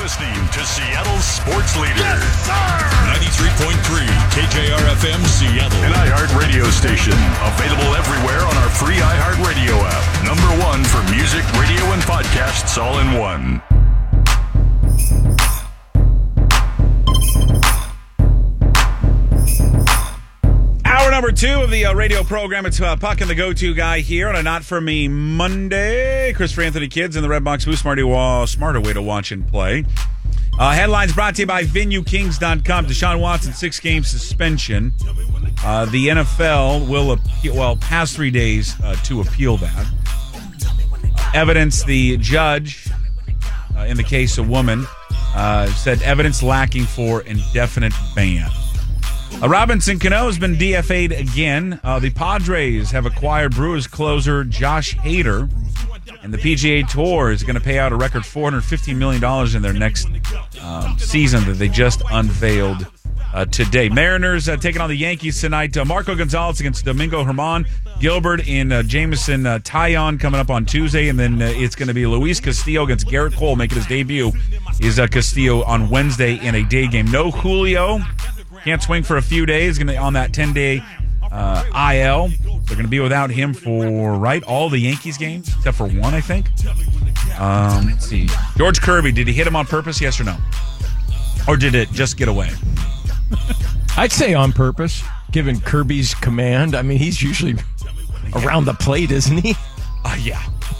listening to Seattle's sports leader. Yes, sir! 93.3 KJR-FM Seattle. An iHeart radio station. Available everywhere on our free iHeart radio app. Number one for music, radio, and podcasts all in one. Hour number 2 of the radio program. It's Puck and the go-to guy here on a Not For Me Monday. Christopher Anthony Kids in the Red Box booth. Smarter way to watch and play. Headlines brought to you by VenueKings.com. Deshaun Watson, 6-game suspension. The NFL will appeal, past 3 days to appeal that. Evidence, the judge, in the case of woman, said evidence lacking for indefinite ban. Robinson Cano has been DFA'd again. The Padres have acquired Brewers closer Josh Hader, and the PGA Tour is going to pay out a record $450 million in their next season that they just unveiled today. Mariners taking on the Yankees tonight. Marco Gonzalez against Domingo Germán, Gilbert and Jameson Taillon coming up on Tuesday, and then it's going to be Luis Castillo against Garrett Cole making his debut. Is Castillo on Wednesday in a day game. No Julio. Can't swing for a few days. Going to be on that 10-day IL. They're going to be without him for all the Yankees games except for one, I think. Let's see. George Kirby, did he hit him on purpose? Yes or no? Or did it just get away? I'd say on purpose, given Kirby's command. I mean, he's usually around the plate, isn't he? Yeah.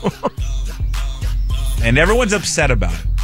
And everyone's upset about it.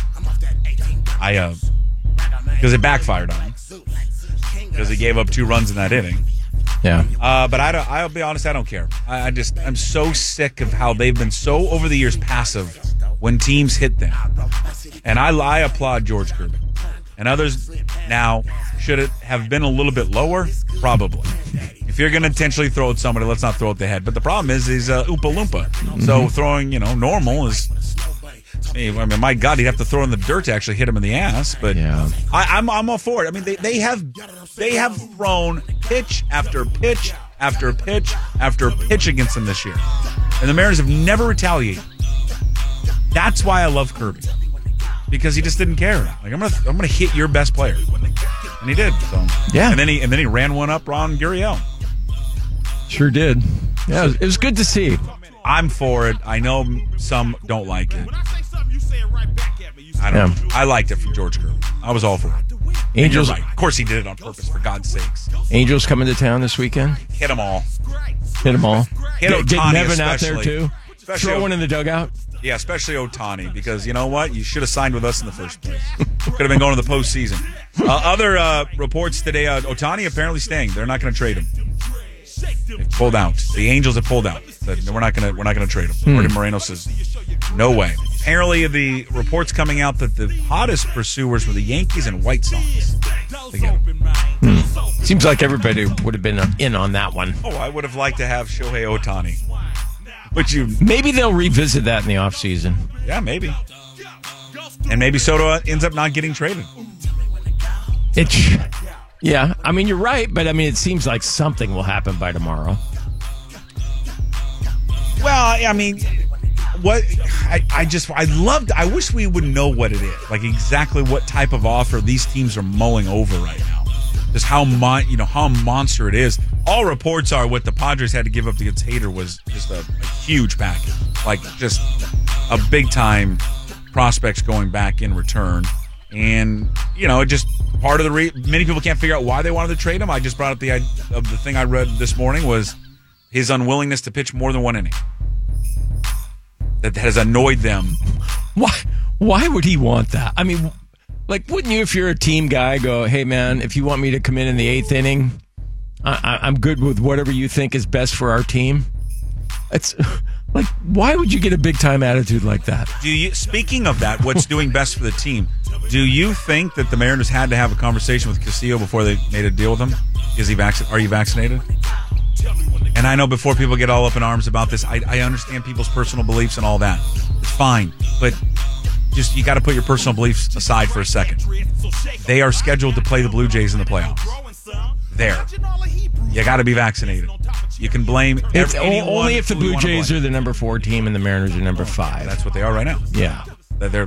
Because it backfired on him. Because he gave up 2 runs in that inning. Yeah. But I'll be honest, I don't care. I'm so sick of how they've been so over the years passive when teams hit them. And I applaud George Kirby. And others now, should it have been a little bit lower? Probably. If you're going to intentionally throw at somebody, let's not throw at the head. But the problem is he's Oompa Loompa. Mm-hmm. So throwing, normal is... I mean, my God, he'd have to throw in the dirt to actually hit him in the ass. But yeah. I'm all for it. I mean, they have thrown pitch after pitch after pitch after pitch against him this year, and the Mariners have never retaliated. That's why I love Kirby, because he just didn't care. Like, I'm gonna hit your best player, and he did. So yeah, and then he ran one up Ron Gurriel. Sure did. Yeah, it was good to see. I'm for it. I know some don't like it. I don't know. I liked it from George Kirby. I was all for it. Angels, right. Of course he did it on purpose, for God's sakes. Angels coming to town this weekend? Hit them all. Hit Ohtani Nevin out there, too? Throw one in the dugout? Yeah, especially Ohtani, because you know what? You should have signed with us in the first place. Could have been going to the postseason. Other reports today, Ohtani apparently staying. They're not going to trade him. They pulled out. The Angels have pulled out. Said, we're not going to trade him. Martin Moreno says, no way. Apparently, the reports coming out that the hottest pursuers were the Yankees and White Sox. Seems like everybody would have been in on that one. Oh, I would have liked to have Shohei Ohtani. Maybe they'll revisit that in the offseason. Yeah, maybe. And maybe Soto ends up not getting traded. Yeah, I mean, you're right, but I mean, it seems like something will happen by tomorrow. Well, I mean, what I wish we would know what it is, like exactly what type of offer these teams are mulling over right now. Just how monster it is. All reports are what the Padres had to give up to get Hader was just a huge package, like just a big time prospects going back in return. And, just part of the many people can't figure out why they wanted to trade him. I just brought up the thing I read this morning was his unwillingness to pitch more than one inning. That has annoyed them. Why would he want that? I mean, like, wouldn't you, if you're a team guy, go, hey, man, if you want me to come in the 8th inning, I'm good with whatever you think is best for our team? It's like, why would you get a big-time attitude like that? Speaking of that, what's doing best for the team, do you think that the Mariners had to have a conversation with Castillo before they made a deal with him? Are you vaccinated? And I know before people get all up in arms about this, I understand people's personal beliefs and all that. It's fine. But just you got to put your personal beliefs aside for a second. They are scheduled to play the Blue Jays in the playoffs. There. You got to be vaccinated. You can blame anyone. Only if the Blue Jays are the number 4 team and the Mariners are number 5. That's what they are right now. Yeah. They're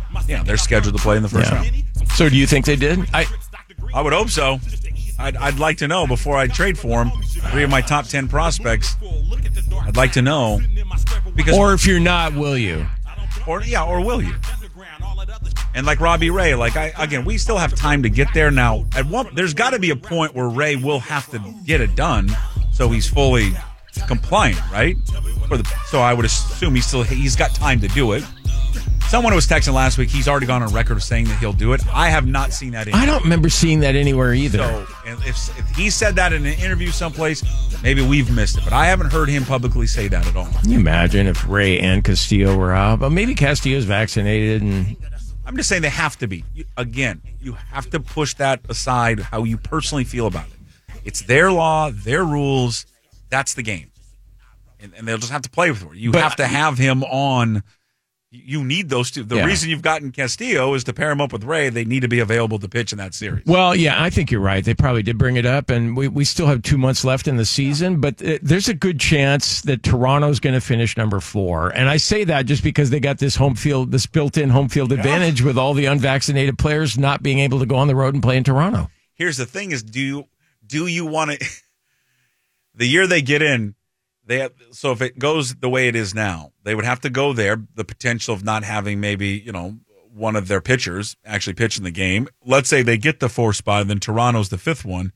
Yeah, they're scheduled to play in the first round. So do you think they did? I would hope so. I'd like to know before I trade for him. 3 of my top 10 prospects. I'd like to know. Or if you're not, will you? Or will you? And like Robbie Ray, we still have time to get there. Now, there's got to be a point where Ray will have to get it done so he's fully compliant, right? So I would assume he's got time to do it. Someone was texting last week. He's already gone on record of saying that he'll do it. I have not seen that anywhere. I don't remember seeing that anywhere either. So if he said that in an interview someplace, maybe we've missed it. But I haven't heard him publicly say that at all. Can you imagine if Ray and Castillo were out? But maybe Castillo's vaccinated. And I'm just saying they have to be. Again, you have to push that aside, how you personally feel about it. It's their law, their rules. That's the game. And they'll just have to play with it. You have to have him on. You need those two. The reason you've gotten Castillo is to pair him up with Ray. They need to be available to pitch in that series. Well, yeah, I think you're right. They probably did bring it up, and we still have 2 months left in the season, but there's a good chance that Toronto's going to finish number 4. And I say that just because they got this built-in home field advantage with all the unvaccinated players not being able to go on the road and play in Toronto. Here's the thing is, do you want to – the year they get in, so if it goes the way it is now, they would have to go there. The potential of not having maybe, one of their pitchers actually pitch in the game. Let's say they get the 4th spot and then Toronto's the 5th one.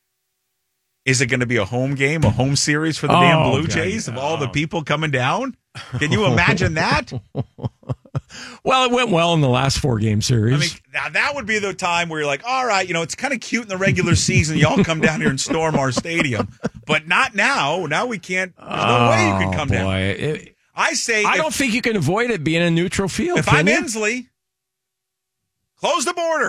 Is it going to be a home game, a home series for the damn Blue Jays of all the people coming down? Can you imagine that? Well, it went well in the last 4-game series. I mean, now that would be the time where you're like, all right, it's kind of cute in the regular season. Y'all come down here and storm our stadium. But not now. Now we can't. There's no way you can come down. I don't think you can avoid it being a neutral field. If I'm Inslee, close the border.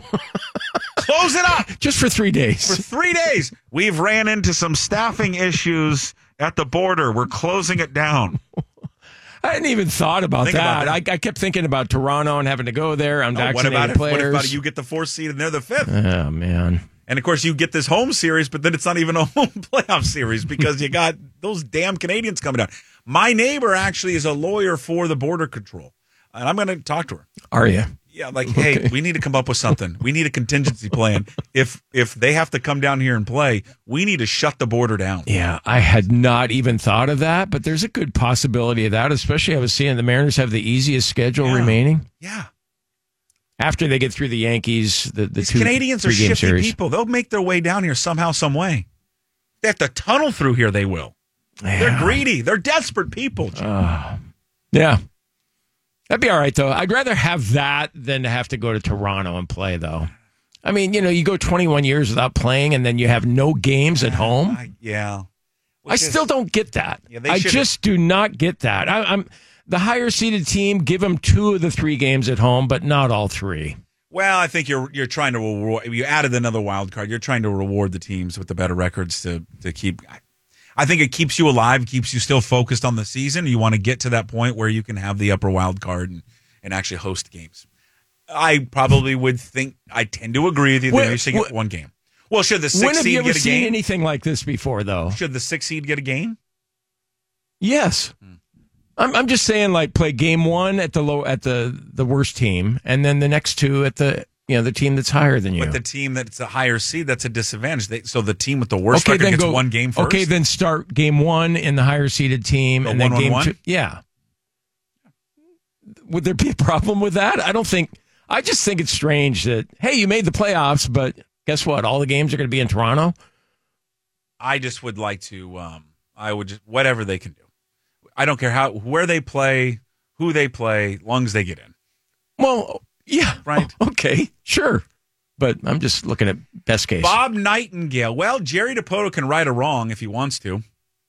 Close it up. Just for 3 days. For 3 days. We've ran into some staffing issues at the border. We're closing it down. I hadn't even thought about that. I kept thinking about Toronto and having to go there. Unvaccinated players. What about you get the 4th seed and they're the 5th? Oh, man. And, of course, you get this home series, but then it's not even a home playoff series because you got those damn Canadians coming down. My neighbor actually is a lawyer for the border control, and I'm going to talk to her. Are you? Yeah, hey, we need to come up with something. We need a contingency plan. If they have to come down here and play, we need to shut the border down. Yeah, I had not even thought of that, but there's a good possibility of that, especially I was seeing the Mariners have the easiest schedule remaining. Yeah. After they get through the Yankees, These Canadians are shifty people. They'll make their way down here somehow, some way. They have to tunnel through here, they will. Yeah. They're greedy. They're desperate people. Yeah. That'd be all right, though. I'd rather have that than to have to go to Toronto and play, though. I mean, you go 21 years without playing, and then you have no games at home. I still don't get that. Yeah, I just do not get that. I'm the higher-seeded team, give them 2 of the 3 games at home, but not all 3. Well, I think you're trying to reward. You added another wild card. You're trying to reward the teams with the better records to keep. I think it keeps you alive, keeps you still focused on the season. You want to get to that point where you can have the upper wild card and actually host games. I probably would think. I tend to agree with you. They should get 1 game. Well, should the 6th seed get a game? When have you ever seen anything like this before, though? Should the 6th seed get a game? Yes. I'm just saying, play game 1 at the worst team, and then the next 2 at the team that's higher than you. But the team that's a higher seed, that's a disadvantage. So the team with the worst record gets 1 game first. Okay, then start game 1 in the higher seeded team, and then game 2. Yeah. Would there be a problem with that? I just think it's strange that you made the playoffs, but guess what? All the games are going to be in Toronto. I just would like to. I would just whatever they can do. I don't care where they play, who they play, as long as they get in. Well, yeah. Right. Okay, sure. But I'm just looking at best case. Bob Nightingale. Well, Jerry DiPoto can right a wrong if he wants to.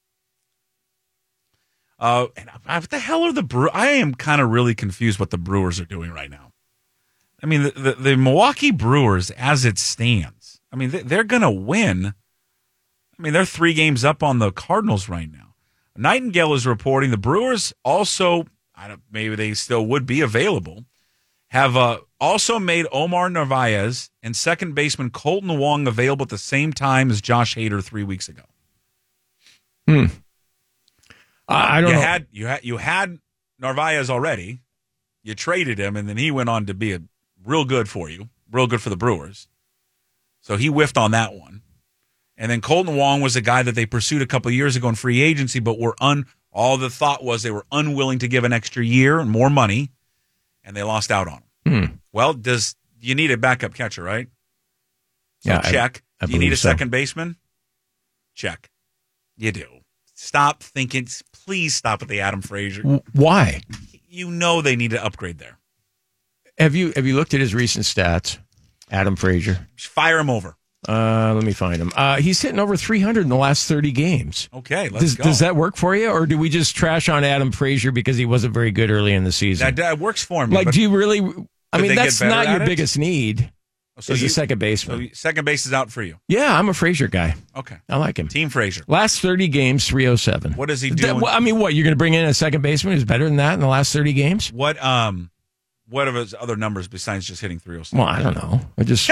What the hell are the Brewers? I am kind of really confused what the Brewers are doing right now. I mean, the Milwaukee Brewers, as it stands, I mean, they're going to win. I mean, they're 3 games up on the Cardinals right now. Nightingale is reporting the Brewers also, maybe they still would be available, have also made Omar Narvaez and second baseman Colton Wong available at the same time as Josh Hader 3 weeks ago. I don't know. You had Narvaez already. You traded him, and then he went on to be real good for you, real good for the Brewers. So he whiffed on that one. And then Colton Wong was a guy that they pursued a couple of years ago in free agency, but all the thought was they were unwilling to give an extra year and more money, and they lost out on him. Well, you need a backup catcher, right? So yeah, check. I Do you need a so. second baseman? Check. You do. Stop thinking. Please stop with the Adam Frazier. Why? You know they need to upgrade there. Have you looked at his recent stats, Adam Frazier? Just fire him over. Let me find him. He's hitting over 300 in the last 30 games. Okay, let's go. Does that work for you, or do we just trash on Adam Frazier because he wasn't very good early in the season? That works for me. Like, do you really? I mean, they that's get better not your at it? biggest need. So is a second baseman. So second base is out for you. Yeah, I'm a Frazier guy. Okay, I like him. Team Frazier. Last 30 games, 307. What is he doing? What you're going to bring in a second baseman who's better than that in the last 30 games? What are his other numbers besides just hitting 307? Well, I don't know. I just.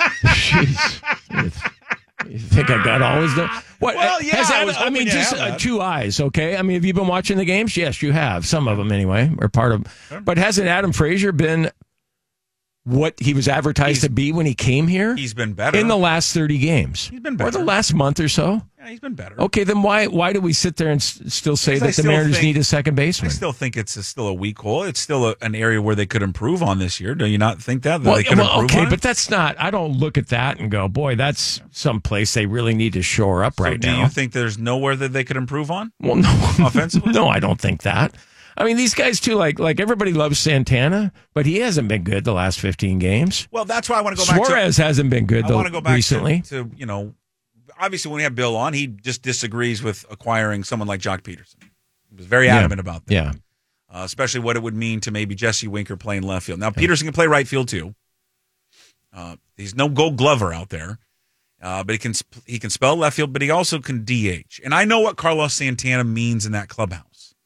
Jeez. You think I got all his numbers? What? Well, yeah. I mean, just two eyes, okay? I mean, have you been watching the games? Yes, you have. Some of them, anyway, or part of. Sure. But hasn't Adam Frazier been what he was advertised to be when he came here? He's been better in the last 30 games. He's been better. Or the last month or so. Yeah, he's been better. Okay, then why do we sit there and still say Because that the Mariners need a second baseman? I still think it's still a weak hole. It's still an area where they could improve on this year. Do you not think that? They could improve okay, on but that's not. I don't look at that and go, boy, that's some place they really need to shore up right now. Do you think there's nowhere that they could improve on? Well, no. Offensively? No, I don't think that. I mean, these guys, too, like everybody loves Santana, but he hasn't been good the last 15 games. Well, that's why I want to go back to... Suarez hasn't been good, I want to go back recently. to obviously when we have Bill on, he just disagrees with acquiring someone like Jock Peterson. He was very adamant about that. Yeah. Especially what it would mean to maybe Jesse Winker playing left field. Now, Peterson can play right field, too. He's no Gold Glover out there. But he can spell left field, but he also can DH. And I know what Carlos Santana means in that clubhouse.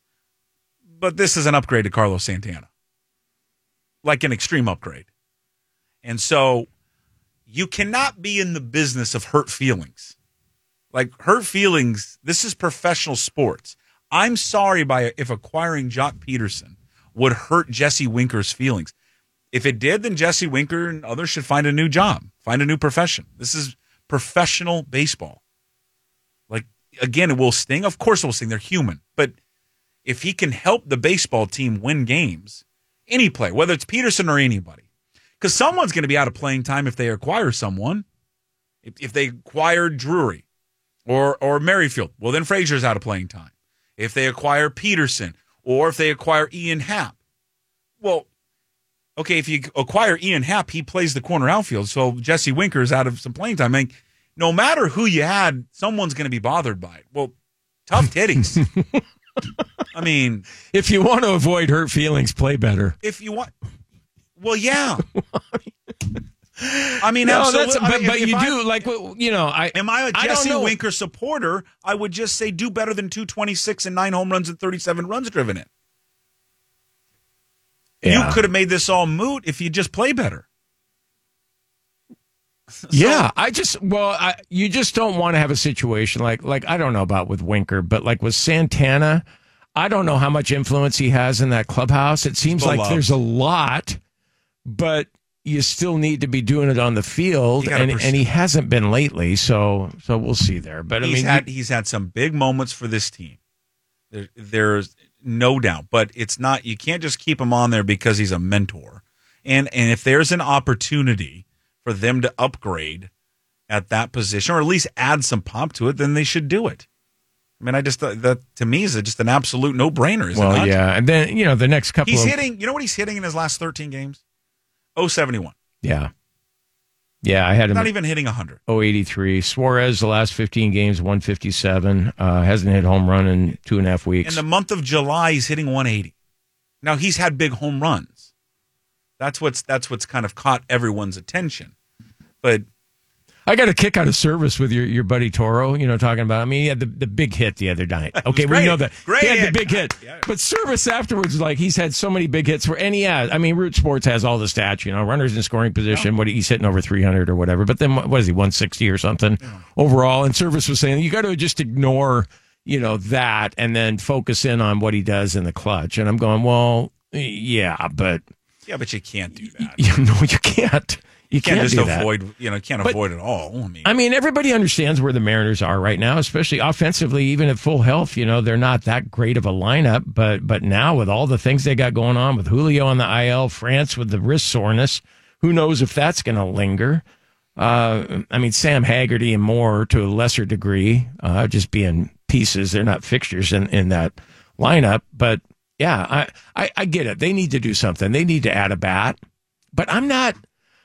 But this is an upgrade to Carlos Santana. Like an extreme upgrade. And so you cannot be in the business of hurt feelings. Like hurt feelings, this is professional sports. I'm sorry if acquiring Jock Peterson would hurt Jesse Winker's feelings. If it did, then Jesse Winker and others should find a new job, find a new profession. This is professional baseball. Like, again, it will sting. Of course it will sting. They're human. But if he can help the baseball team win games, any player, whether it's Peterson or anybody, because someone's going to be out of playing time if they acquire someone. If they acquire Drury or Merrifield, well, then Frazier's out of playing time. If they acquire Peterson or if they acquire Ian Happ, well, okay, if you acquire Ian Happ, he plays the corner outfield, so Jesse Winker is out of some playing time. I mean, no matter who you had, someone's going to be bothered by it. Well, tough titties. I mean, if you want to avoid hurt feelings, play better. If you want, well, yeah. I mean, no, absolutely. But you do like, am I a Jesse Winker supporter? I would just say do better than 226 and 9 home runs and 37 runs driven in. Yeah. You could have made this all moot if you just play better. Yeah, you just don't want to have a situation like I don't know about with Winker, but like with Santana, I don't know how much influence he has in that clubhouse. It seems like there's a lot, but you still need to be doing it on the field, and he hasn't been lately. So we'll see there. But he's had some big moments for this team. There's no doubt, but it's not. You can't just keep him on there because he's a mentor. And if there's an opportunity for them to upgrade at that position, or at least add some pop to it, then they should do it. I mean, I just thought that to me is just an absolute no-brainer. Is it not? Yeah, and then the next couple. He's hitting. You know what he's hitting in his last 13 games? 071. Yeah. Yeah, I had him not even hitting 100. 083. Suarez the last 15 games 157. Hasn't hit home run in 2.5 weeks. In the month of July, he's hitting 180. Now he's had big home runs. That's what's kind of caught everyone's attention. But I got a kick out of service with your buddy Toro, talking about, I mean, he had the big hit the other night. Okay, we know that. Great he had hit. the big hit. Yeah. But service afterwards, like, he's had so many big hits Root Sports has all the stats, runners in scoring position, he's hitting over 300 or whatever. But then, what is he, 160 or something overall? And service was saying, you got to just ignore, that and then focus in on what he does in the clutch. And I'm going, well, Yeah, but you can't do that. No, you can't. You can't just do avoid. That. Can't avoid it all. I mean, everybody understands where the Mariners are right now, especially offensively. Even at full health, they're not that great of a lineup. But now with all the things they got going on, with Julio on the IL, France with the wrist soreness, who knows if that's going to linger? Sam Haggerty and Moore to a lesser degree, just being pieces. They're not fixtures in that lineup. But yeah, I get it. They need to do something. They need to add a bat. But I'm not.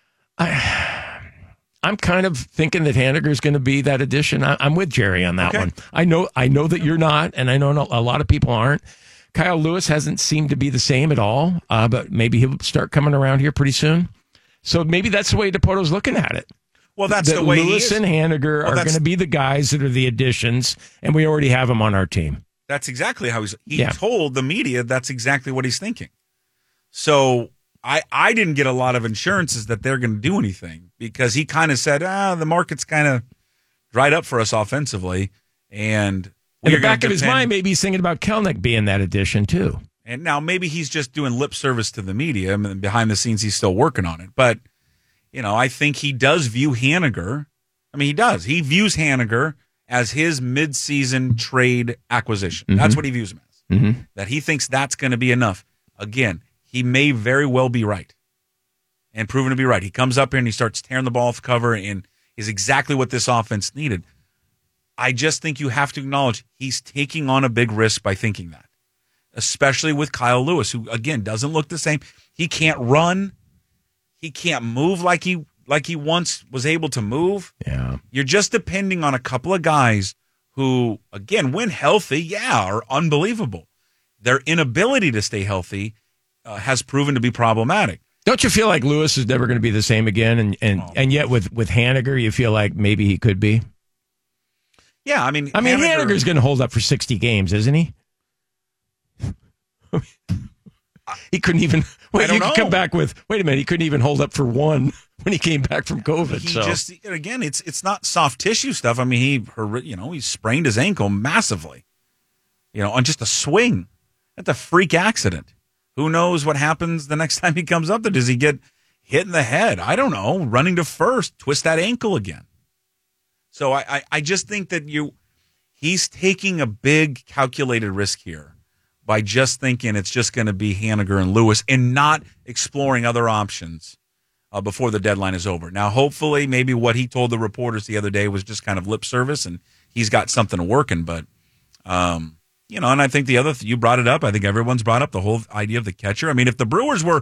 I'm kind of thinking that Haniger is going to be that addition. I'm with Jerry on that one. I know that you're not, and I know a lot of people aren't. Kyle Lewis hasn't seemed to be the same at all, but maybe he'll start coming around here pretty soon. So maybe that's the way DePoto's looking at it. Well, that's the way Lewis and Haniger are going to be the guys that are the additions, and we already have them on our team. That's exactly how he told the media that's exactly what he's thinking. So I didn't get a lot of assurances that they're going to do anything because he kind of said, the market's kind of dried up for us offensively. And in the back of his mind, maybe he's thinking about Kelenic being that addition too. And now maybe he's just doing lip service to the media, and behind the scenes he's still working on it. But, I think he does view Haniger. I mean, he does. He views Haniger as his midseason trade acquisition. Mm-hmm. That's what he views him as. Mm-hmm. That he thinks that's going to be enough. Again, he may very well be right and proven to be right. He comes up here and he starts tearing the ball off the cover and is exactly what this offense needed. I just think you have to acknowledge he's taking on a big risk by thinking that, especially with Kyle Lewis, who, again, doesn't look the same. He can't run. He can't move like he once was able to move. Yeah. You're just depending on a couple of guys who, again, when healthy, are unbelievable. Their inability to stay healthy has proven to be problematic. Don't you feel like Lewis is never going to be the same again? And yet with Haniger, you feel like maybe he could be? Yeah, I mean Haniger's going to hold up for 60 games, isn't he? He couldn't even. Wait, you could come back with. Wait a minute, he couldn't even hold up for one when he came back from COVID. It's not soft tissue stuff. I mean, he sprained his ankle massively. On just a swing. That's a freak accident. Who knows what happens the next time he comes up there? Does he get hit in the head? I don't know. Running to first, twist that ankle again. So I just think that he's taking a big calculated risk here by just thinking it's just going to be Haniger and Lewis and not exploring other options before the deadline is over. Now, hopefully, maybe what he told the reporters the other day was just kind of lip service and he's got something working, but and I think you brought it up. I think everyone's brought up the whole idea of the catcher. I mean, if the Brewers were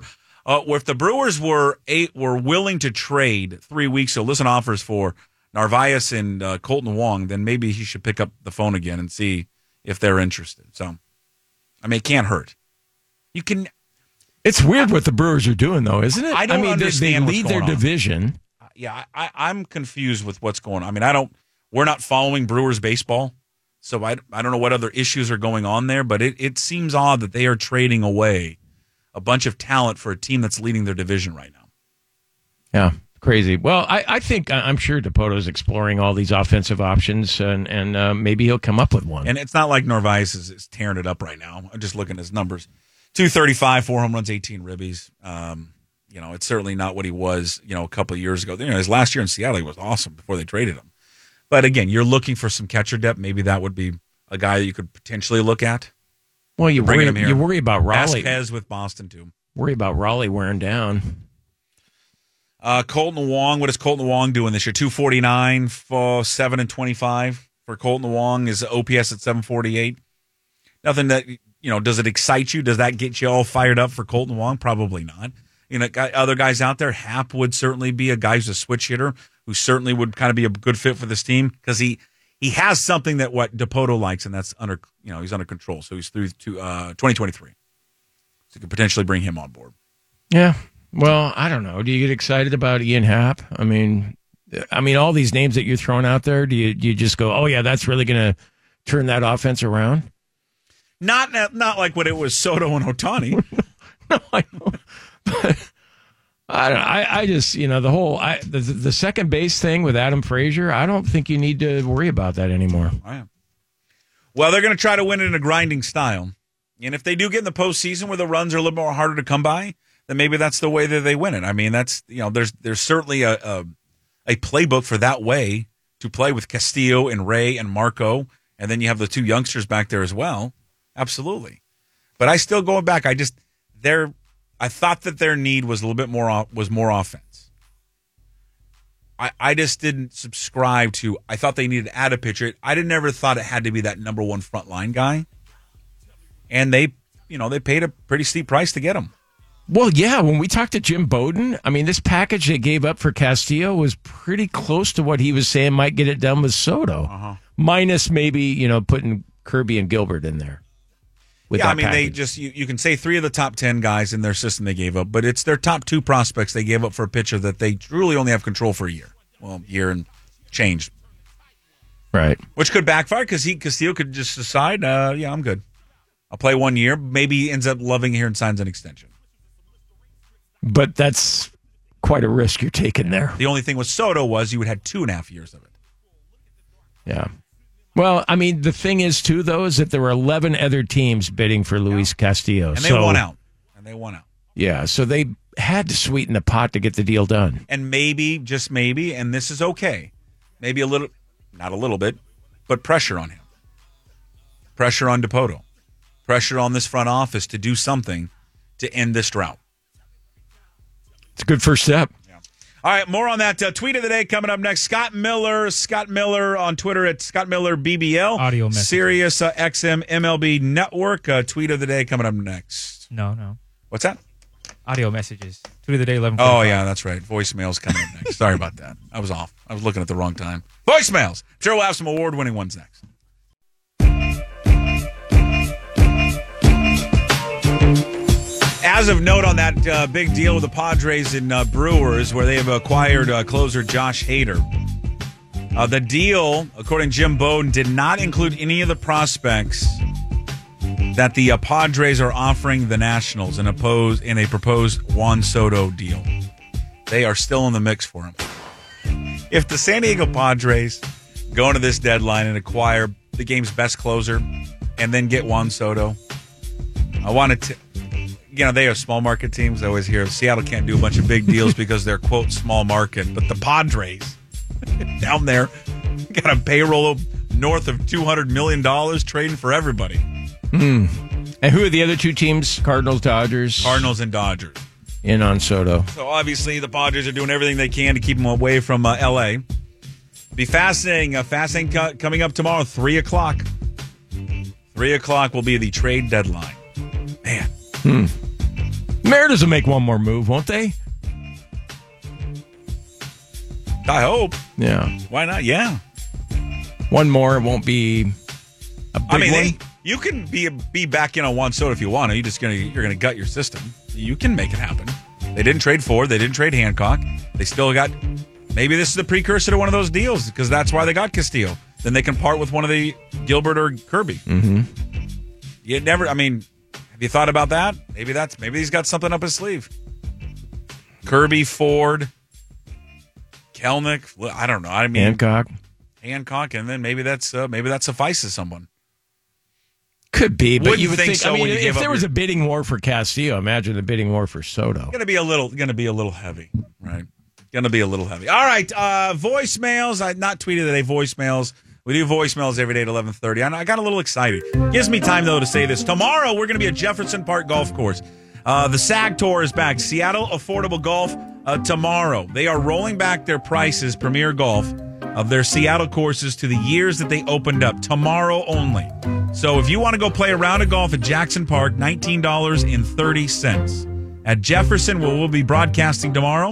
willing to trade 3 weeks, so listen offers for Narvaez and Colton Wong, then maybe he should pick up the phone again and see if they're interested. So, I mean, it can't hurt. You can. It's weird what the Brewers are doing, though, isn't it? I don't understand. They lead their division. Yeah, I'm confused with what's going on. I mean, we're not following Brewers baseball. So I don't know what other issues are going on there, but it seems odd that they are trading away a bunch of talent for a team that's leading their division right now. Yeah, crazy. Well, I'm sure DePoto's exploring all these offensive options, and maybe he'll come up with one. And it's not like Narvaez is tearing it up right now. I'm just looking at his numbers. 235, 4 home runs, 18 ribbies. It's certainly not what he was, a couple of years ago. His last year in Seattle, he was awesome before they traded him. But again, you're looking for some catcher depth. Maybe that would be a guy that you could potentially look at. Well, you worry about Raleigh. Vasquez with Boston, too. Worry about Raleigh wearing down. Colton Wong, what is Colton Wong doing this year? 249 for 7-25 for Colton Wong. Is OPS at 748. Nothing that, does it excite you? Does that get you all fired up for Colton Wong? Probably not. Other guys out there, Happ would certainly be a guy who's a switch hitter who certainly would kind of be a good fit for this team because he has something that what DePoto likes, and that's he's under control. So he's through to 2023. So you could potentially bring him on board. Yeah. Well, I don't know. Do you get excited about Ian Happ? I mean, all these names that you're throwing out there, do you just go, oh yeah, that's really going to turn that offense around? Not like when it was Soto and Ohtani. No, I know. But I don't know. I just, the whole the second base thing with Adam Frazier, I don't think you need to worry about that anymore. Well, they're going to try to win it in a grinding style. And if they do get in the postseason where the runs are a little more harder to come by, then maybe that's the way that they win it. I mean, that's, there's certainly a playbook for that way to play with Castillo and Ray and Marco, and then you have the two youngsters back there as well. Absolutely. But I still going back. I thought that their need was a little bit more offense. I just didn't subscribe to. I thought they needed to add a pitcher. I never thought it had to be that number one frontline guy. And they paid a pretty steep price to get him. Well, yeah, when we talked to Jim Bowden, I mean, this package they gave up for Castillo was pretty close to what he was saying might get it done with Soto. Minus maybe, putting Kirby and Gilbert in there. Yeah, I mean, package. They just, you can say 3 of the top 10 guys in their system they gave up, but it's their top 2 prospects they gave up for a pitcher that they truly only have control for a year. Well, year and change. Right. Which could backfire because Castillo could just decide, I'm good. I'll play 1 year. Maybe he ends up loving it here and signs an extension. But that's quite a risk you're taking there. The only thing with Soto was you would have 2.5 years of it. Yeah. Well, I mean, the thing is, too, though, is that there were 11 other teams bidding for Luis Castillo. And they won out. Yeah, so they had to sweeten the pot to get the deal done. And maybe, just maybe, and this is okay, maybe a little, not a little bit, but pressure on him. Pressure on Dipoto. Pressure on this front office to do something to end this drought. It's a good first step. Yeah. All right, more on that. Tweet of the day coming up next. Scott Miller on Twitter at Scott Miller BBL. Audio message. Sirius XM MLB Network. Tweet of the day coming up next. No. What's that? Audio messages. Tweet of the day 11:45. Oh, yeah, that's right. Voicemails coming up next. Sorry about that. I was off. I was looking at the wrong time. Voicemails. I'm sure we'll have some award-winning ones next. As of note on that big deal with the Padres and Brewers, where they have acquired closer Josh Hader, the deal, according to Jim Bowden, did not include any of the prospects that the Padres are offering the Nationals in a proposed Juan Soto deal. They are still in the mix for him. If the San Diego Padres go into this deadline and acquire the game's best closer and then get Juan Soto, I wanted to... they are small market teams. I always hear Seattle can't do a bunch of big deals because they're, quote, small market. But the Padres down there got a payroll of north of $200 million trading for everybody. And who are the other two teams? Cardinals, Dodgers? Cardinals and Dodgers. In on Soto. So obviously the Padres are doing everything they can to keep him away from L.A. Be fascinating. Fascinating coming up tomorrow, 3 o'clock. 3 o'clock will be the trade deadline. Man. Mariners will make one more move, won't they? I hope. Yeah. Why not? Yeah. One more. It won't be a big one. You can be back in on Juan Soto if you want to. You're gonna gut your system. You can make it happen. They didn't trade Ford. They didn't trade Hancock. They still got. Maybe this is the precursor to one of those deals because that's why they got Castillo. Then they can part with one of the Gilbert or Kirby. Mm-hmm. You never. I mean. Have you thought about that? Maybe he's got something up his sleeve. Kirby, Ford, Kelnick. I don't know. I mean Hancock, and then maybe that suffices someone. Could be, but you would think. So if there was a bidding war for Castillo, imagine the bidding war for Soto. Going to be a little heavy, right? Going to be a little heavy. All right, voicemails. I not tweeted today. Voicemails. We do voicemails every day at 11:30. I got a little excited. Gives me time, though, to say this. Tomorrow, we're going to be at Jefferson Park Golf Course. The SAG Tour is back. Seattle Affordable Golf tomorrow. They are rolling back their prices, Premier Golf, of their Seattle courses to the years that they opened up. Tomorrow only. So if you want to go play a round of golf at Jackson Park, $19.30. At Jefferson, where we'll be broadcasting tomorrow,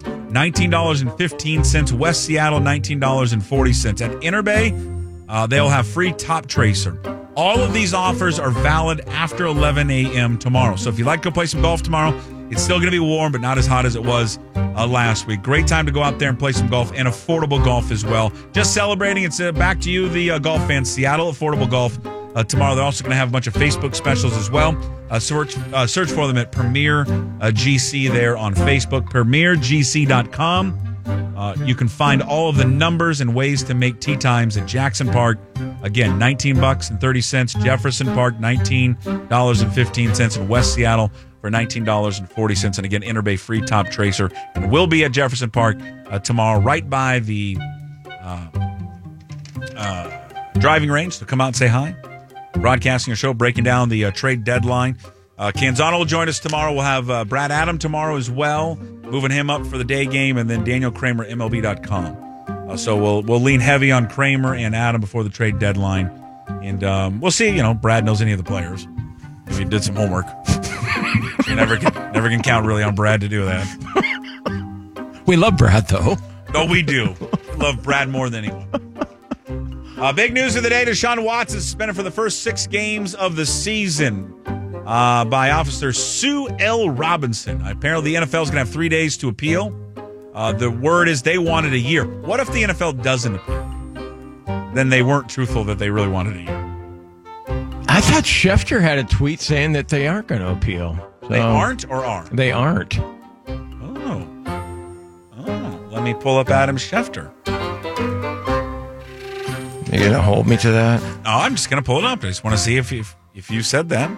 $19.15. West Seattle, $19.40. At Interbay, they'll have free top tracer. All of these offers are valid after 11 a.m. tomorrow. So if you'd like to go play some golf tomorrow, it's still going to be warm, but not as hot as it was last week. Great time to go out there and play some golf and affordable golf as well. Just celebrating. It's back to you, the golf fans. Seattle Affordable Golf tomorrow. They're also going to have a bunch of Facebook specials as well. Search for them at Premier GC there on Facebook. PremierGC.com. You can find all of the numbers and ways to make tee times at Jackson Park. Again, $19.30. Jefferson Park, $19.15. In West Seattle for $19.40. And again, Interbay free top tracer. And we'll be at Jefferson Park tomorrow, right by the driving range. So come out and say hi. Broadcasting a show, breaking down the trade deadline. Canzano will join us tomorrow. We'll have Brad Adam tomorrow as well, moving him up for the day game, and then Daniel Kramer, MLB.com. So we'll lean heavy on Kramer and Adam before the trade deadline, and we'll see. Brad knows any of the players if he did some homework. You never can count really on Brad to do that. We love Brad, though. No, we do. We love Brad more than anyone. Big news of the day: Deshaun Watson suspended for the first 6 games of the season. By Officer Sue L. Robinson. Apparently, the NFL is going to have 3 days to appeal. The word is they wanted a year. What if the NFL doesn't appeal? Then they weren't truthful that they really wanted a year. I thought Schefter had a tweet saying that they aren't going to appeal. So They aren't or are? They aren't. Oh. Let me pull up Adam Schefter. You going to hold me to that? No, I'm just going to pull it up. I just want to see if you said that.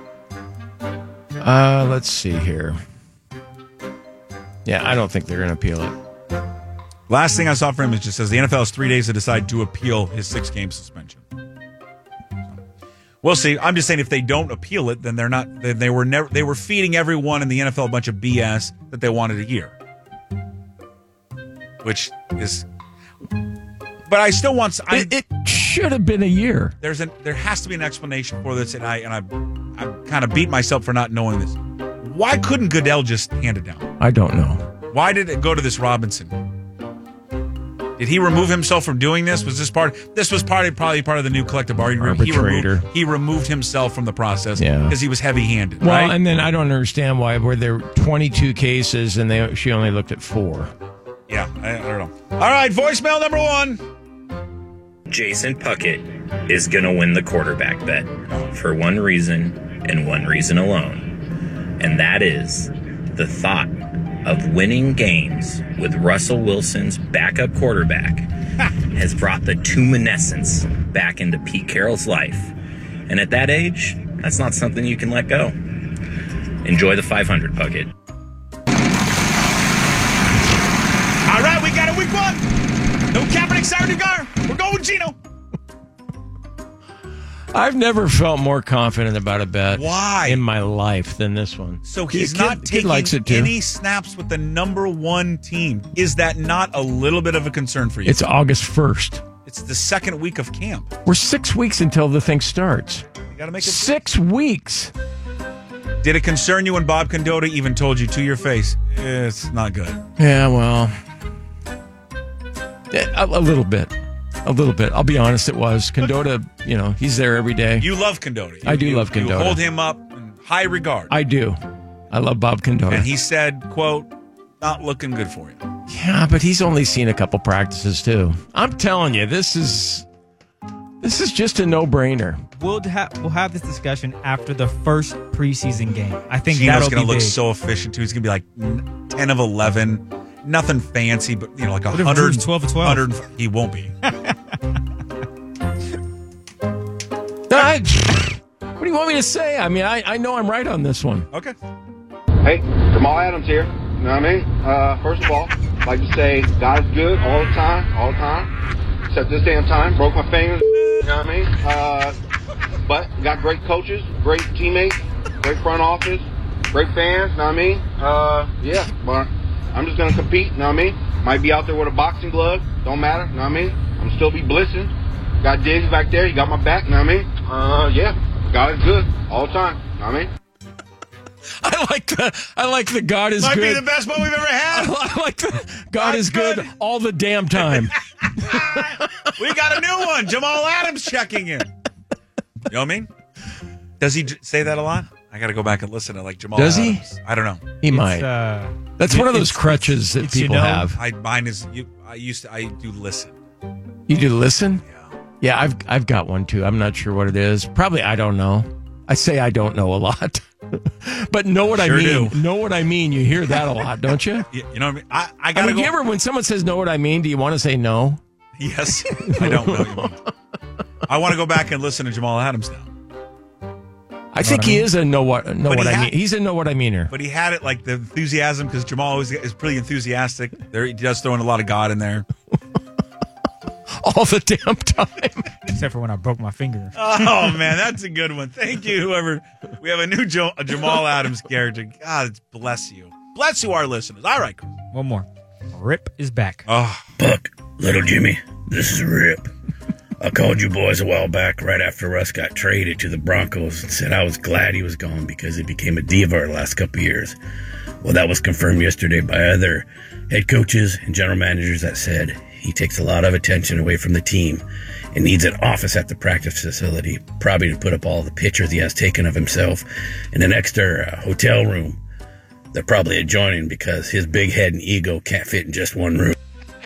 Let's see here. Yeah, I don't think they're going to appeal it. Last thing I saw from him is just says the NFL has 3 days to decide to appeal his 6-game suspension. We'll see. I'm just saying if they don't appeal it, then they're not. Then they were feeding everyone in the NFL a bunch of BS that they wanted a year, which is. But I still want. It should have been a year. There has to be an explanation for this, and I kind of beat myself for not knowing this. Why couldn't Goodell just hand it down? I don't know. Why did it go to this Robinson? Did he remove himself from doing this? Was this part? This was probably part of the new collective bargaining agreement. Arbitrator. He removed himself from the process because he was heavy-handed. Well, right? and then I don't understand why were there 22 cases and she only looked at 4. Yeah, I don't know. All right, voicemail number 1. Jason Puckett is going to win the quarterback bet for one reason and one reason alone. And that is the thought of winning games with Russell Wilson's backup quarterback has brought the two-minescence back into Pete Carroll's life. And at that age, that's not something you can let go. Enjoy the 500, Puckett. All right, we got it week 1. No Kaepernick, Sarah Dugar. We're going with Gino. I've never felt more confident about a bet in my life than this one. So he's not taking any snaps with the number 1 team. Is that not a little bit of a concern for you? It's August 1st. It's the second week of camp. We're 6 weeks until the thing starts. You got to make it 6 weeks. Did it concern you when Bob Condotta even told you to your face, it's not good? Yeah, well, a little bit. A little bit. I'll be honest, it was. Condotta, he's there every day. You love Condotta. I do love Condotta. You hold him up in high regard. I do. I love Bob Condotta. And he said, quote, not looking good for you. Yeah, but he's only seen a couple practices, too. I'm telling you, this is just a no-brainer. We'll have this discussion after the first preseason game. I think Gino's going to look so efficient, too. He's going to be like 10 of 11. Nothing fancy, but like 100, 12 of 12. 100. He won't be. What do you want me to say? I mean, I know I'm right on this one. Okay. Hey, Jamal Adams here. You know what I mean? First of all, I'd like to say God is good all the time. Except this damn time. Broke my fingers. You know what I mean? But we got great coaches, great teammates, great front office, great fans. You know what I mean? Yeah, but I'm just going to compete. You know what I mean? Might be out there with a boxing glove. Don't matter. You know what I mean? I'm still be blissing. Got Diggs back there. He got my back. You know what I mean? Yeah. God is good all the time. You know what I mean? I like the God is Might good. Might be the best one we've ever had. I like the God is good all the damn time. We got a new one. Jamal Adams checking in. You know what I mean? Does he say that a lot? I got to go back and listen to Jamal Does Adams. He? I don't know. He might. That's one of those crutches that people have. Mine is. I do listen. You do listen? Yeah. Yeah, I've got one too. I'm not sure what it is. Probably I don't know. I say I don't know a lot. But know what Sure I mean. do. Know what I mean. You hear that a lot, don't you? You know what I mean? I I gotta mean, go. you ever, when someone says know what I mean, do you want to say no? Yes, I don't know what you mean. I want to go back and listen to Jamal Adams now. I think he is a know what I had- mean. He's a know what I meaner. But he had it like the enthusiasm because Jamal always is pretty enthusiastic. There, he does throw in a lot of God in there. All the damn time. Except for when I broke my finger. Oh man, that's a good one. Thank you, whoever. We have a new Jamal Adams character. God, bless you, our listeners. All right, Chris. One more. Rip is back. Oh, Buck, little Jimmy, this is Rip. I called you boys a while back right after Russ got traded to the Broncos and said I was glad he was gone because he became a diva the last couple of years. Well, that was confirmed yesterday by other head coaches and general managers that said he takes a lot of attention away from the team and needs an office at the practice facility, probably to put up all the pictures he has taken of himself in an extra hotel room. They're probably adjoining because his big head and ego can't fit in just one room.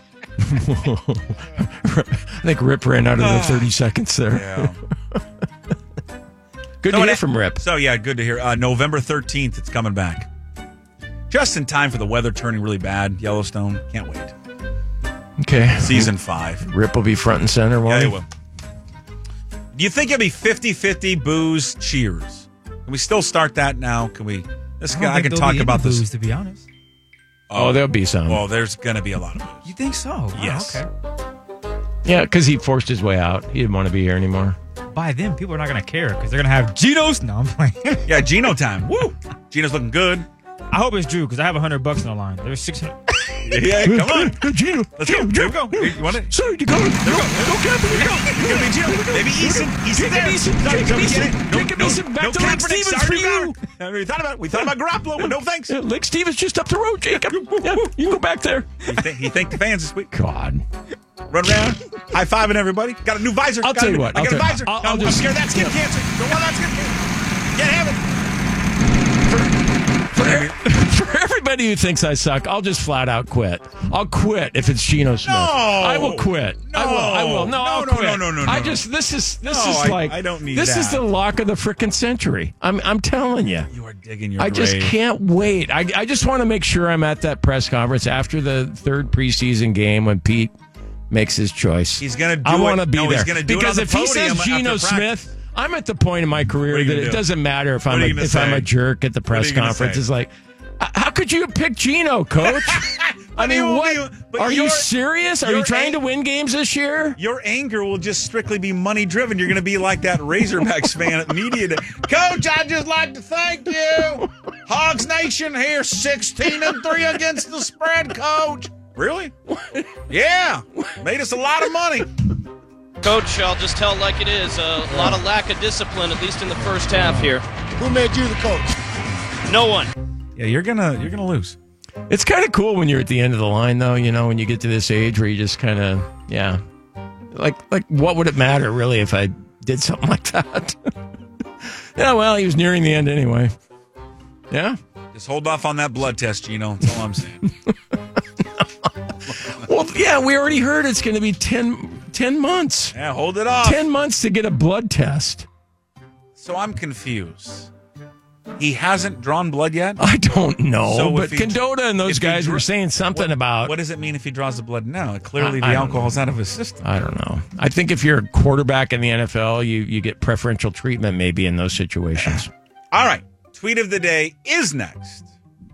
I think Rip ran out of the 30 seconds there. yeah. Good to hear from Rip. So yeah, good to hear. November 13th, it's coming back. Just in time for the weather turning really bad. Yellowstone, can't wait. Okay. Season 5. Rip will be front and center. Yeah, Wally. it will. Do you think it'll be 50-50 booze, cheers? Can we still start that now? Can we? I can talk about booze, this. to be honest. Oh, there'll be some. Well, there's going to be a lot of booze. You think so? Wow, Yes. okay. Yeah, because he forced his way out. He didn't want to be here anymore. By then, people are not going to care because they're going to have Geno's. No, I'm playing. Yeah, Geno time. Woo! Geno's looking good. I hope it's Drew because I have $100 on the line. There's 600. Yeah, come on. Gino. Let's go. Here we go. You want it? Sorry, you go. There we go. Here we go. You're going to be Gino. Maybe Eason. Eason there. Jacob Eason. Back to Lake Stevens for you. We thought about Garoppolo, but no thanks. Yeah, Lake Stevens just up the road, Jacob. Yeah, you go back there. He thanked the fans this week. God. Run around, high-fiving everybody. Got a new visor. I'll tell you what. I got a visor. I'll just scared of that skin cancer. Don't want that skin cancer. Can't have it. For everybody who thinks I suck, I'll just flat out quit. I'll quit if it's Geno Smith. No. I will quit. I will. No, I'll quit. No. I just this is I- like I don't need this is that. the lock of the frickin' century. I'm telling you. You are digging your I grave. just can't wait. I just want to make sure I'm at that press conference after the third preseason game when Pete makes his choice. He's going to do I it. want to be No, there. he's going to do because it on if the he podium says Geno after practice. Smith, I'm at the point in my career What are you that gonna it do? doesn't matter if What I'm are you gonna I'm say? a jerk at the press you gonna conference. say? It's like, how could you pick Geno, Coach? I mean, what? Are you serious? Are you trying to win games this year? Your anger will just strictly be money driven. You're going to be like that Razorbacks fan at media day. Coach, I'd just like to thank you. Hogs Nation here, 16-3 against the spread, Coach. Really? Yeah. Made us a lot of money. Coach, I'll just tell it like it is. A lot of lack of discipline, at least in the first half here. Who made you the coach? No one. Yeah, you're gonna lose. It's kind of cool when you're at the end of the line, though. You know, when you get to this age where you just kind of, yeah, like what would it matter really if I did something like that? Yeah, well, he was nearing the end anyway. Yeah. Just hold off on that blood test, Gino. That's all I'm saying. Well, yeah, we already heard it's going to be 10 months. Yeah, hold it off. 10 months to get a blood test. So I'm confused. He hasn't drawn blood yet? I don't know, So but if he- Condotta and those if he guys dra- were saying something about... What does it mean if he draws the blood now? Clearly the I don't alcohol's out of his system. I don't know. I think if you're a quarterback in the NFL, you get preferential treatment maybe in those situations. All right. Tweet of the day is next.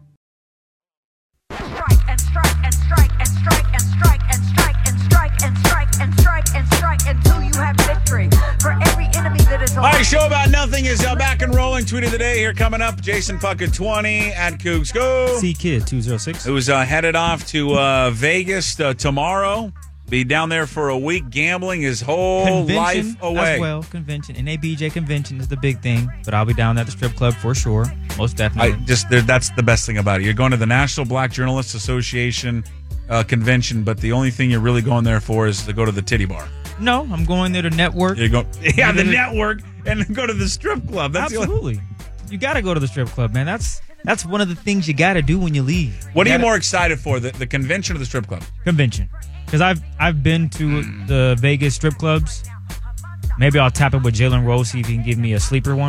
Strike and strike and strike and strike and strike and strike and strike and strike and strike and strike until you have victory. For every enemy that is All right, show about nothing is back and rolling. Tweet of the day here coming up. Jason Puckett 20 at Cougs Go. C Kid 206. Who's headed off to Vegas tomorrow. Be down there for a week gambling his whole life away. As well, convention. NABJ convention is the big thing, but I'll be down at the strip club for sure. Most definitely. That's the best thing about it. You're going to the National Black Journalists Association convention, but the only thing you're really going there for is to go to the titty bar. No, I'm going there to network. You go, yeah, the network, and go to the strip club. That's Absolutely. You got to go to the strip club, man. That's one of the things you got to do when you leave. What are you more excited for, the convention or the strip club? Convention. Because I've been to the Vegas strip clubs. Maybe I'll tap it with Jalen Rose, see if he can give me a sleeper one.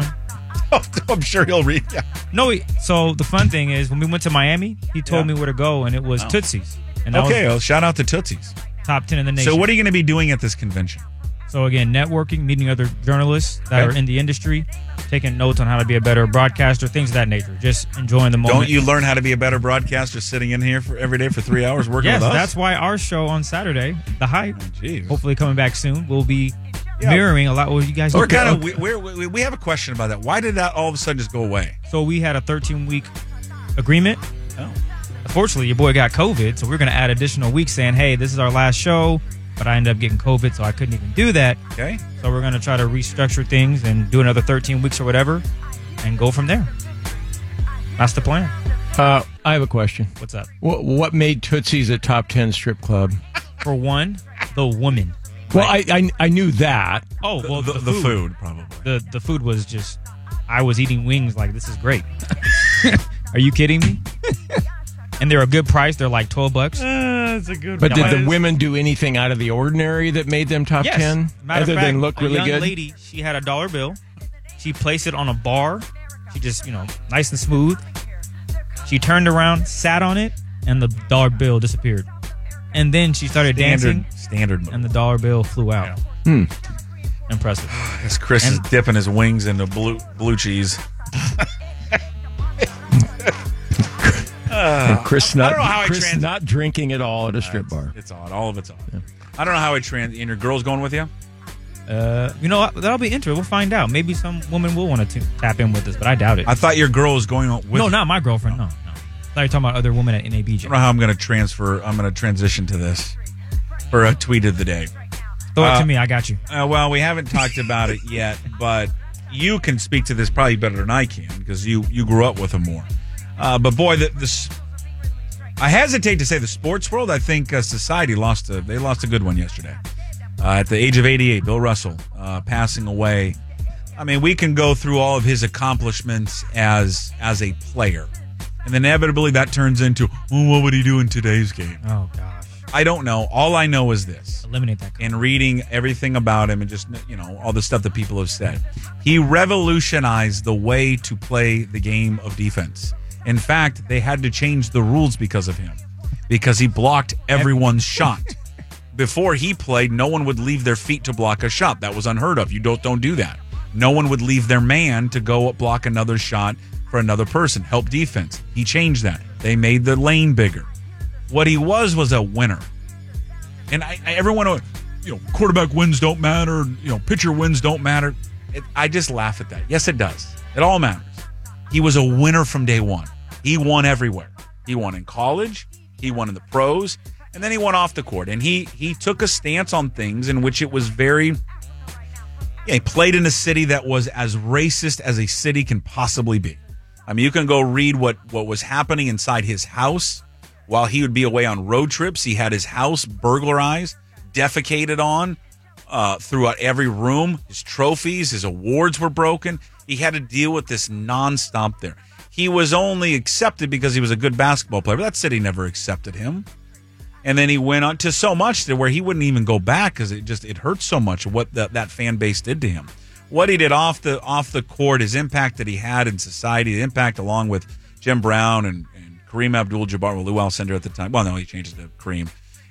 I'm sure he'll read. Yeah. No, so the fun thing is when we went to Miami, he told me where to go, and it was Tootsie's. And that Okay, was well, shout out to Tootsie's. top 10 in the nation. So what are you going to be doing at this convention? So again, networking, meeting other journalists that are in the industry, taking notes on how to be a better broadcaster, things of that nature. Just enjoying the moment. Don't you learn how to be a better broadcaster sitting in here every day for 3 hours working with us? That's why our show on Saturday, The Hype, geez. hopefully coming back soon, will be mirroring a lot of what you guys do. We're kind of we have a question about that. Why did that all of a sudden just go away? So we had a 13-week agreement. Oh. Unfortunately, your boy got COVID, so we're going to add additional weeks saying, hey, this is our last show, but I ended up getting COVID, so I couldn't even do that. Okay. So we're going to try to restructure things and do another 13 weeks or whatever and go from there. That's the plan. I have a question. What's up? What made Tootsie's a top 10 strip club? For one, the woman. Well, I knew that. Oh, well, the food probably. The food was just, I was eating wings like, this is great. Are you kidding me? And they're a good price. They're like $12. That's a good But did the women do anything out of the ordinary that made them top 10? Matter Other of fact, than look really a young good? lady, she had a dollar bill. She placed it on a bar. She just, nice and smooth. She turned around, sat on it, and the dollar bill disappeared. And then she started dancing. Standard. And the dollar bill flew out. Impressive. As Chris is dipping his wings into blue cheese. And Chris not, I don't know how Chris not drinking at all at a strip bar. It's odd. All of it's odd. Yeah. I don't know how and your girl's going with you? That'll be interesting. We'll find out. Maybe some woman will want to tap in with us, but I doubt it. I thought your girl was going with No, not my girlfriend. No. I thought you were talking about other women at NABJ. I don't know how I'm going to transition to this for a tweet of the day. Throw it to me. I got you. Well, we haven't talked about it yet, but you can speak to this probably better than I can because you grew up with them more. But boy, I hesitate to say the sports world. I think society lost a good one yesterday. At the age of 88, Bill Russell passing away. I mean, we can go through all of his accomplishments as a player, and inevitably that turns into, what would he do in today's game? Oh gosh, I don't know. All I know is this: eliminate that. And reading everything about him, and just all the stuff that people have said, he revolutionized the way to play the game of defense. In fact, they had to change the rules because of him, because he blocked everyone's shot. Before he played, no one would leave their feet to block a shot. That was unheard of. You don't do that. No one would leave their man to go block another shot for another person. Help defense. He changed that. They made the lane bigger. What he was a winner. And everyone, quarterback wins don't matter. Pitcher wins don't matter. I just laugh at that. Yes, it does. It all matters. He was a winner from day one. He won everywhere. He won in college. He won in the pros. And then he went off the court. And he took a stance on things in which it was very... he played in a city that was as racist as a city can possibly be. I mean, you can go read what was happening inside his house while he would be away on road trips. He had his house burglarized, defecated on throughout every room. His trophies, his awards were broken. He had to deal with this nonstop there. He was only accepted because he was a good basketball player, but that city never accepted him. And then he went on to so much to where he wouldn't even go back because it hurt so much what that fan base did to him. What he did off the court, his impact that he had in society, the impact along with Jim Brown and Kareem Abdul-Jabbar, Lou Alcindor at the time. Well, no, he changed it to Kareem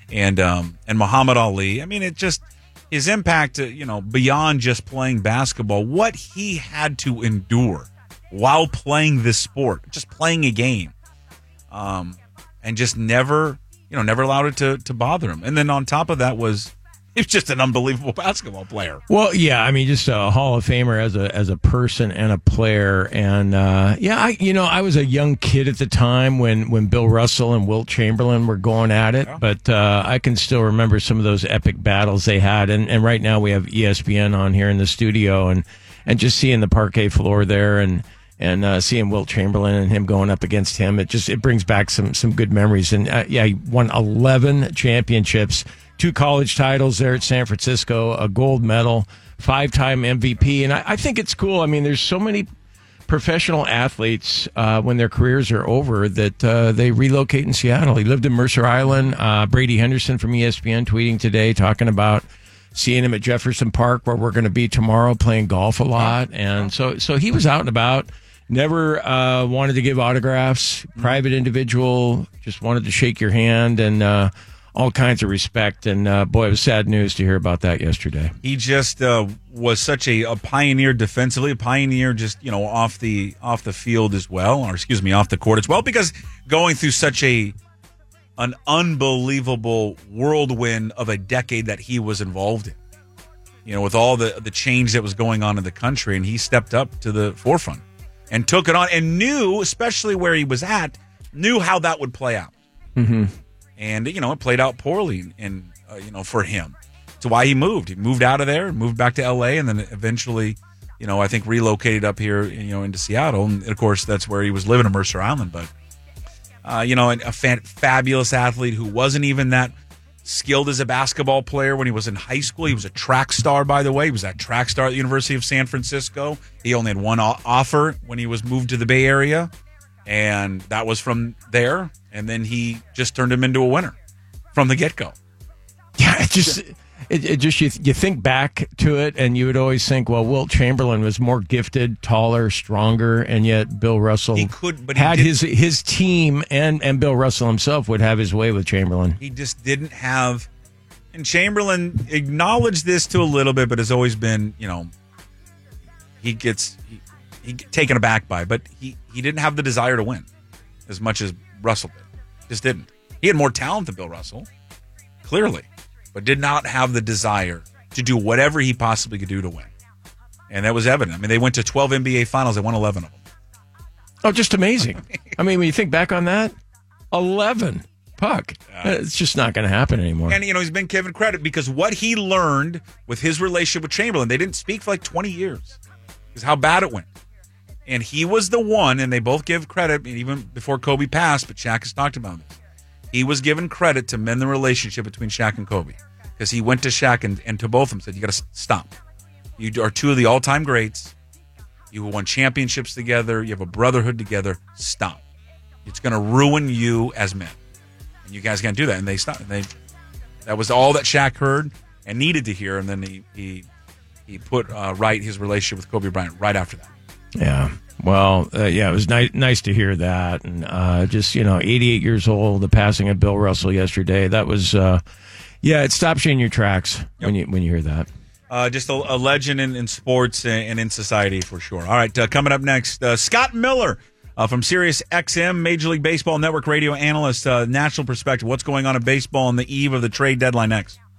and Muhammad Ali. I mean, it just his impact, beyond just playing basketball, what he had to endure while playing this sport, just playing a game, and just never allowed it to bother him. And then on top of that he was just an unbelievable basketball player. Well, yeah, I mean, just a Hall of Famer as a person and a player. And I was a young kid at the time when Bill Russell and Wilt Chamberlain were going at it. Yeah. But I can still remember some of those epic battles they had. And right now we have ESPN on here in the studio, and just seeing the parquet floor there and seeing Wilt Chamberlain and him going up against him, it brings back some good memories. And he won 11 championships, 2 college titles there at San Francisco, a gold medal, 5-time MVP. And I think it's cool. I mean, there's so many professional athletes when their careers are over that they relocate in Seattle. He lived in Mercer Island. Brady Henderson from ESPN tweeting today talking about seeing him at Jefferson Park, where we're going to be tomorrow, playing golf a lot. And so he was out and about. Never wanted to give autographs. Private individual, just wanted to shake your hand and all kinds of respect. And boy, it was sad news to hear about that yesterday. He just was such a pioneer defensively, a pioneer just off the field as well, or excuse me, off the court as well, because going through such an unbelievable whirlwind of a decade that he was involved in, with all the change that was going on in the country, and he stepped up to the forefront and took it on, and knew, especially where he was at, knew how that would play out. Mm-hmm. And, it played out poorly for him. That's why he moved. He moved out of there, moved back to L.A., and then eventually, I think relocated up here, into Seattle. And, of course, that's where he was living in Mercer Island. But, a fabulous athlete who wasn't even that skilled as a basketball player when he was in high school. He was a track star, by the way. He was that track star at the University of San Francisco. He only had one offer when he was moved to the Bay Area, and that was from there. And then he just turned him into a winner from the get-go. Yeah, you think back to it, and you would always think, well, Wilt Chamberlain was more gifted, taller, stronger, and yet Bill Russell had his team, and Bill Russell himself would have his way with Chamberlain. He just didn't have, and Chamberlain acknowledged this to a little bit, but has always been, he gets taken aback by, but he didn't have the desire to win as much as Russell did. Just didn't. He had more talent than Bill Russell, clearly, but did not have the desire to do whatever he possibly could do to win. And that was evident. I mean, they went to 12 NBA Finals. They won 11 of them. Oh, just amazing. I mean, when you think back on that, 11. Puck. It's just not going to happen anymore. And, he's been given credit because what he learned with his relationship with Chamberlain, they didn't speak for like 20 years because how bad it went. And he was the one, and they both give credit, even before Kobe passed, but Shaq has talked about this. He was given credit to mend the relationship between Shaq and Kobe because he went to Shaq and to both of them said, you got to stop. You are two of the all-time greats. You won championships together. You have a brotherhood together. Stop. It's going to ruin you as men. And you guys can't do that. And they stopped. And that was all that Shaq heard and needed to hear. And then he put right his relationship with Kobe Bryant right after that. Yeah. Well, it was nice to hear that. And 88 years old, the passing of Bill Russell yesterday. That was, it stops you in your tracks when you hear that. Just a legend in sports and in society for sure. All right, coming up next, Scott Miller from Sirius XM, Major League Baseball Network radio analyst, national perspective. What's going on in baseball on the eve of the trade deadline next?